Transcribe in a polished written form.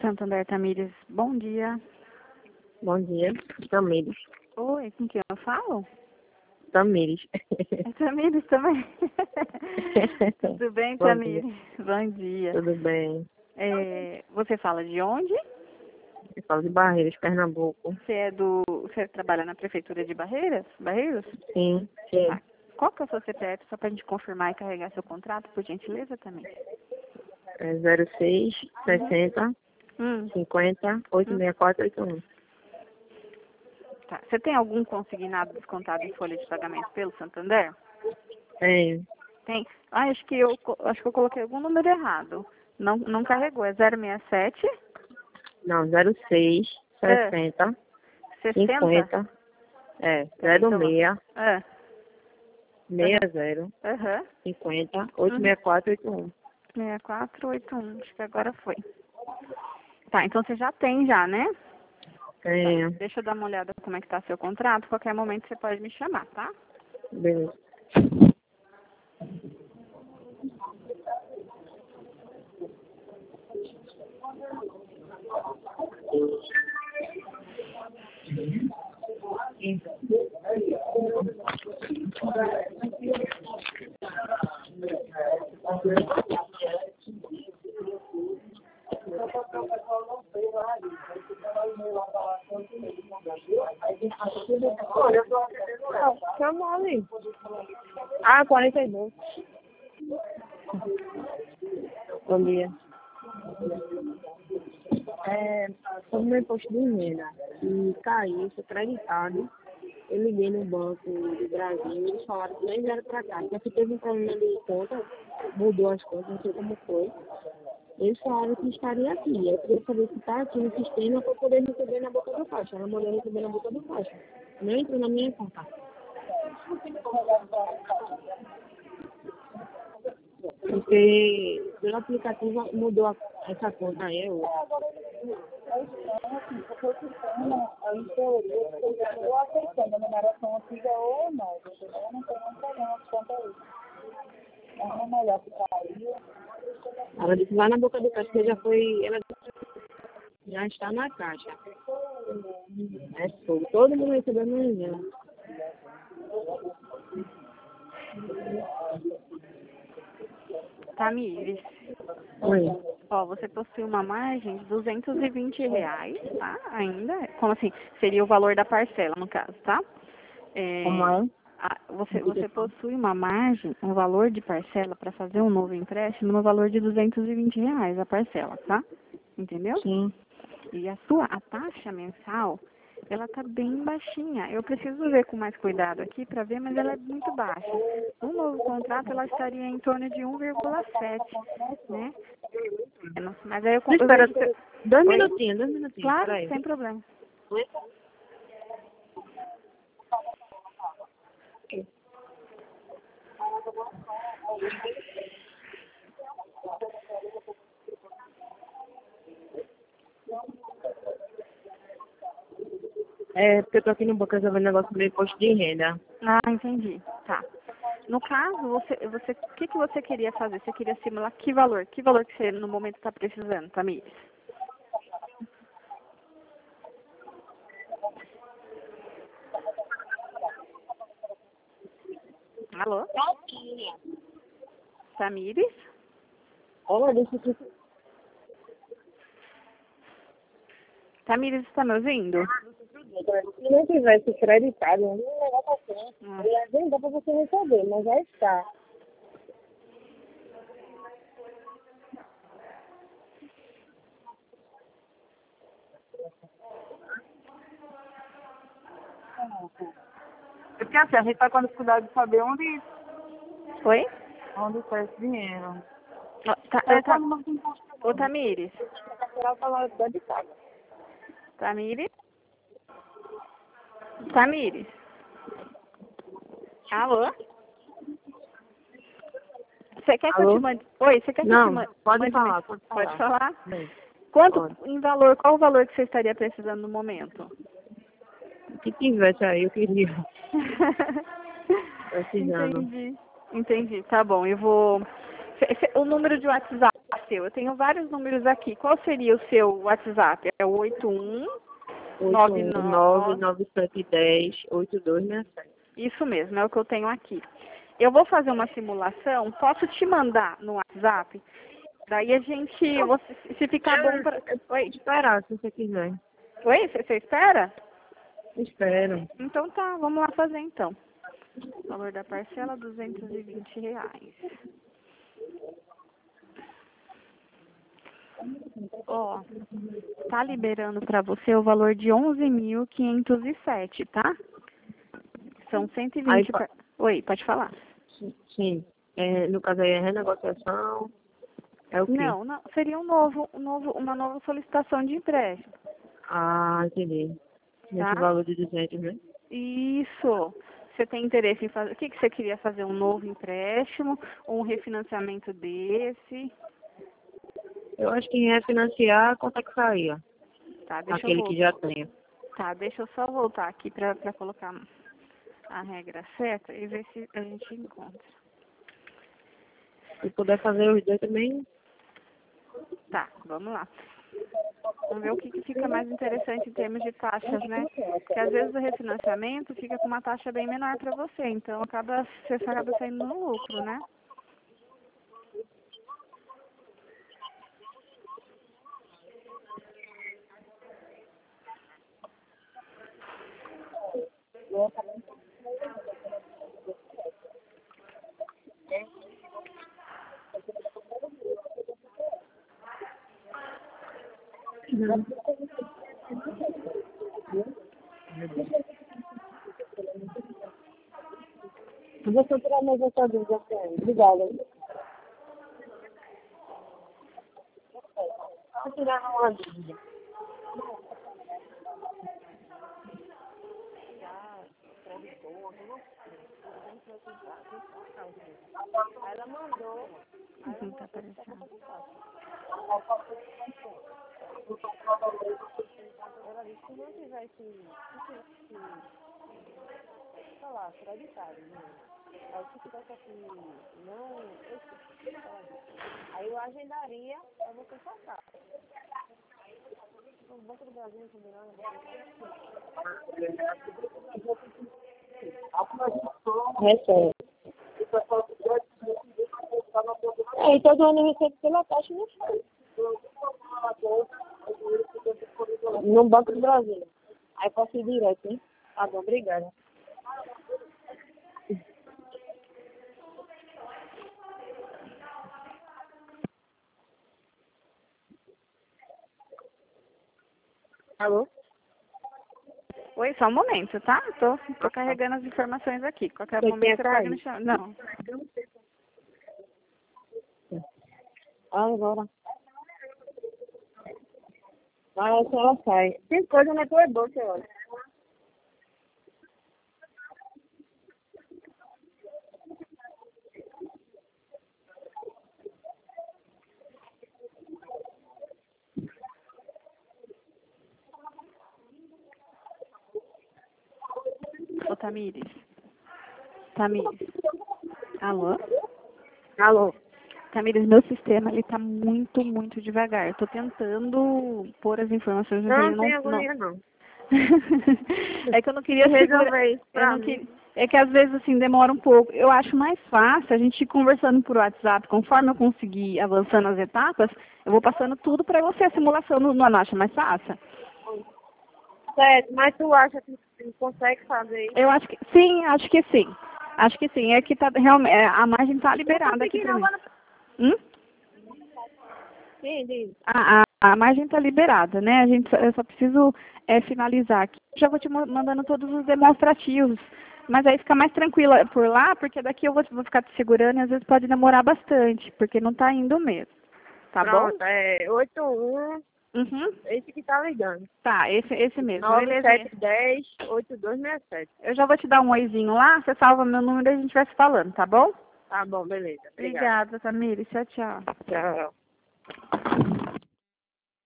Santander, Tamires, bom dia. Bom dia, Tamires. Oi, com quem eu falo? Tamires. É Tamires também? Tudo bem, Bom Tamires? dia. Bom dia. Tudo bem? Você fala de onde? Eu falo de Barreiras, Pernambuco. Você trabalha na prefeitura de Barreiras? Barreiros? Sim, sim. Tá. Qual que é o seu CPF, só pra gente confirmar e carregar seu contrato, por gentileza, Tamires? É 06 60 50 864 81. Tá. Você tem algum consignado descontado em folha de pagamento pelo Santander? Tenho. Tem? Ah, acho que eu coloquei algum número errado. Não carregou. É 067? Não, 06 60 60? 50. É, Peraí, então, 06 é. 60 Aham. 50 864 81. 6481. Acho que agora foi. Tá, então você já tem já, né? Tenho. Tá, deixa eu dar uma olhada como é que tá seu contrato. Qualquer momento você pode me chamar, tá? Beleza. Chama ali. 42. Bom dia. Sobre o meu imposto de renda, que caiu, foi creditado. Eu liguei no Banco do Brasil e eles falaram que nem vieram para cá. Só que teve um problema de conta, mudou as contas, não sei como foi. Eles falaram que estaria aqui. Eu queria saber se está aqui no sistema para poder receber na boca do caixa. Ela mandou receber na boca do caixa. Não entrou na minha conta. Porque pelo aplicativo mudou essa conta aí. Eu aceitando a numeração antiga ou não, eu não tenho nenhum problema quanto a isso. É melhor que caiu. Ela disse lá na boca do caixa que já foi. Ela já está na caixa. É fogo. Todo mundo recebeu no e-mail. Tamires, Oi. ó, você possui uma margem de R$ 220, tá? Ainda, como assim? Seria o valor da parcela, no caso, tá? Como é? Você possui uma margem, um valor de parcela para fazer um novo empréstimo no valor de R$ 220 a parcela, tá? Entendeu? Sim. E a taxa mensal, ela tá bem baixinha. Eu preciso ver com mais cuidado aqui para ver, mas ela é muito baixa. No novo contrato, ela estaria em torno de 1,7, né? Mas aí eu Espera, vejo... 2 Oi? minutinhos. Claro, Peraí. sem problema. É, porque eu tô aqui no banco resolvendo negócio do meu imposto de renda. Ah, entendi. Tá. No caso, o que você queria fazer? Você queria simular que valor? Que valor que você no momento está precisando, Tamires? Alô? Tamires? Olha, deixa aqui. Tamires, está me ouvindo? Se não tivesse creditado, não negócio assim. Ah. Nem dá pra você receber, mas já está. Porque assim, a gente está com a dificuldade de saber onde Oi? está esse dinheiro. Ô, Tamires? Ela fala de casa. Tamires? Tamires? Alô? Você quer que eu te Alô? mande... Oi, você quer que eu te Não, mande... pode falar, pode falar. Pode falar? Bem, Qual o valor que você estaria precisando no momento? o que tivesse aí, eu queria. Precisando. Entendi. Tá bom, eu vou... O número de WhatsApp seu? Eu tenho vários números aqui. Qual seria o seu WhatsApp? É o 81997108267. Isso mesmo, é o que eu tenho aqui. Eu vou fazer uma simulação, posso te mandar no WhatsApp? Daí a gente, se ficar bom para... Oi, esperar, se você quiser. Oi, você espera? Espero. Então tá, vamos lá fazer então. O valor da parcela, R$220. Ó, tá liberando para você o valor de 11.507, tá? São 120... Aí, Oi, pode falar. sim. No caso aí é renegociação. É o quê? Não, seria uma nova solicitação de empréstimo. Ah, entendi. Nesse Tá? valor de 200, né? Isso. Você tem interesse em fazer... O que você queria fazer? Um novo empréstimo? Ou um refinanciamento desse? Eu acho que em refinanciar, quanto é que saía? Tá, deixa eu Aquele voltar. que já tem. Tá, deixa eu só voltar aqui para colocar a regra certa e ver se a gente encontra. Se puder fazer os dois também. Tá, vamos lá. Vamos ver o que fica mais interessante em termos de taxas, né? Porque às vezes o refinanciamento fica com uma taxa bem menor para você, então você acaba saindo no lucro, né? Você tirar mais essa dúvida, obrigada. Vou tirar uma dúvida. Ela mandou. Não tá aparecendo. Ela disse que não tivesse, sei lá, acreditado, né? Aí se tivesse assim, não, aí eu agendaria para você passar. O Banco do Brasil combinando. Recebe. E todo ano recebe pela taxa no no Banco do Brasil. Aí posso ir direto, hein? Tá bom, obrigada. Alô? Oi, só um momento, tá? Tô carregando as informações aqui. Qualquer Você momento quer você pode cair? me chamar. Não. Agora. Vai, a senhora sai. Tem coisa na tua bolsa, olha. Ô, Tamires. Tamires. Alô? Alô? Tamires, meu sistema, ele tá muito, muito devagar. Eu tô tentando pôr as informações, mas ele Não tem não... agonia, não. É que eu não queria segurar... Resolver isso Eu pra não mim. queria... É que às vezes, assim, demora um pouco. Eu acho mais fácil a gente ir conversando por WhatsApp. Conforme eu conseguir avançando as etapas, eu vou passando tudo pra você. A simulação não acha mais fácil? Certo, mas tu acha que consegue fazer isso? Eu acho que sim, acho que sim. Acho que sim. É que tá realmente a margem tá liberada aqui para mim. Sim, diz. A margem tá liberada, né? Eu só preciso finalizar aqui. Já vou te mandando todos os demonstrativos. Mas aí fica mais tranquila por lá, porque daqui eu vou ficar te segurando e às vezes pode demorar bastante, porque não tá indo mesmo. Tá Pronto, bom? é 81, Uhum. esse que tá ligando. Tá, esse mesmo. Beleza? 9710-8267. Eu já vou te dar um oizinho lá, você salva meu número e a gente vai se falando, tá bom? Tá bom, beleza. Obrigada. Obrigada, Tamires. Tchau, tchau. Tchau.